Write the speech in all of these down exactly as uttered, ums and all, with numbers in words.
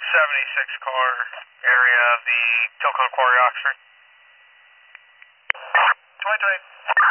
seventy-six car area of the Tilcon Quarry, Oxford. twenty-three.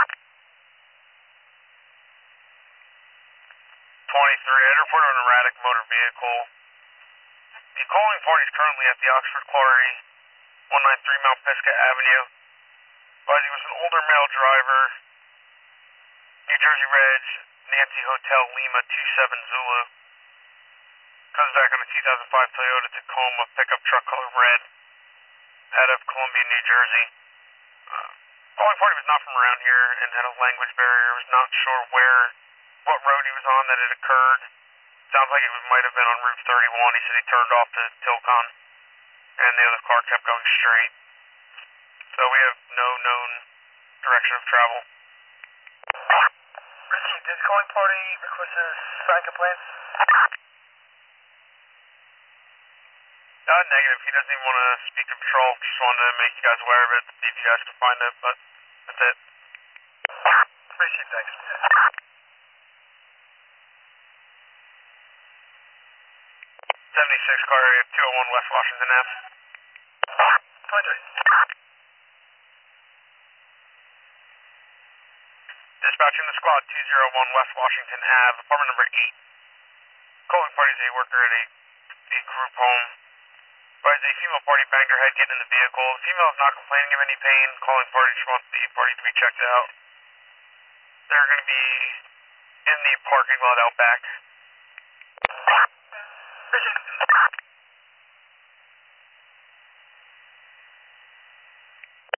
twenty-three, I report an erratic motor vehicle. The calling party is currently at the Oxford Quarry, one ninety-three Mount Pisgah Avenue. But he was an older male driver, New Jersey Reg, Nancy Hotel Lima two seven Zulu. Comes back on a two thousand five Toyota Tacoma pickup truck color red, out of Columbia, New Jersey. Uh, calling party was not from around here and had a language barrier. Was not sure where, what road he was on that it occurred. Sounds like it was, might have been on Route thirty-one. He said he turned off to Tilcon, and the other car kept going straight. So we have no known direction of travel. Received. Did calling party request a sign complaints? Uh, negative. He doesn't even want to speak to patrol. Just wanted to make you guys aware of it, see if you guys can find it, but that's it. Received, thanks. seventy-six car area, two oh one West Washington Ave. twenty-three. Dispatching the squad, two oh one West Washington Ave, apartment number eight. Calling party is a worker at a, a group home. Advised a female party banged her head getting in the vehicle. The female is not complaining of any pain. Calling party just wants the party to be checked out. They're going to be in the parking lot out back.